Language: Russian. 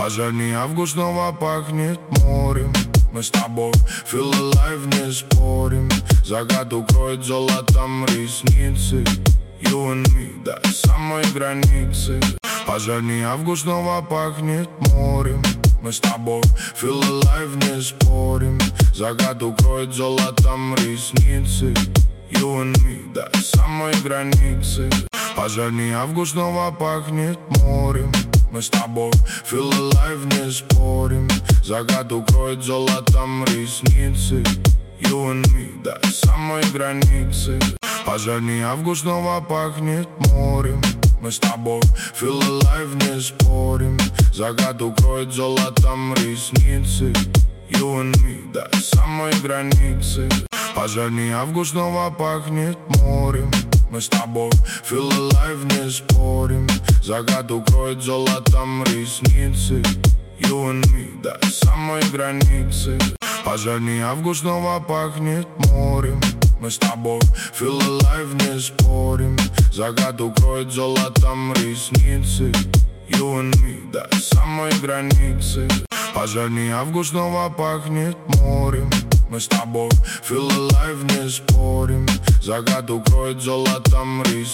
Озерный август снова пахнет морем. Мы с тобой feel alive, не спорим. Закат укроет золотом ресницы. You and me до самой границы. Озерный август снова пахнет морем. Мы с тобой feel alive, не спорим. Закат укроет золотом ресницы. You and me до самой границы. Озерный август снова пахнет морем. Мы с тобой feel alive, не спорим. Закат укроет золотом ресницы. You and me до самой границы. Озерный август снова пахнет морем. Мы с тобой feel alive, не спорим. Закат укроет золотом ресницы. You and me до самой границы. Озерный август снова пахнет морем. Мы с тобой feel alive, не спорим. Закат укроет золотом ресницы. You and me до самой границы. Озерный август снова пахнет морем. Мы с тобой feel alive, не спорим. Закат укроет золотом ресницы. You and me до самой границы. Озерный август снова пахнет морем. Мы с тобой feel alive, не спорим. Закат укроет золотом ресницы.